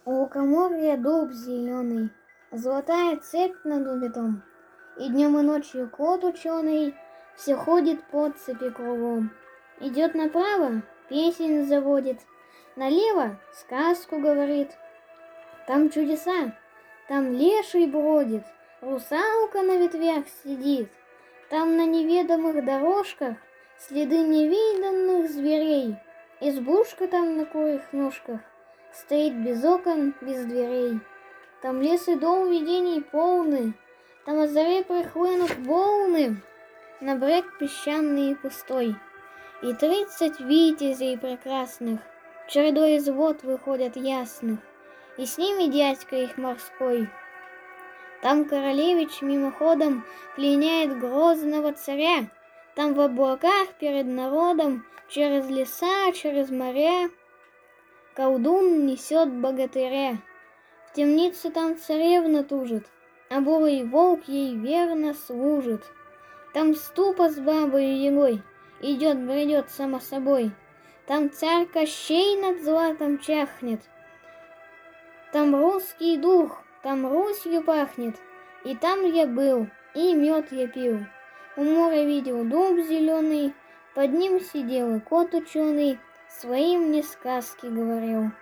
У лукоморья дуб зеленый, золотая цепь над убитом, и днем и ночью кот ученый все ходит по цепи кругом. Идет направо, песень заводит, налево сказку говорит. Там чудеса, там леший бродит, русалка на ветвях сидит. Там на неведомых дорожках следы невиданных зверей. Избушка там на курьих ножках стоит без окон, без дверей. Там лес и дом видений полны, там о заре прихлынут волны на брег песчаный и пустой. И 30 витязей прекрасных чередой из вод выходят ясных, и с ними дядька их морской. Там королевич мимоходом пленяет грозного царя, там в облаках перед народом через леса, через моря колдун несет богатыря. В темнице там царевна тужит, а бурый волк ей верно служит. Там ступа с бабою Ягой бредет само собой. Там царь Кощей над златом чахнет. Там русский дух, там Русью пахнет. И там я был, и мед я пил. У моря видел дуб зеленый, под ним сидел и кот ученый, своим мне сказки говорил.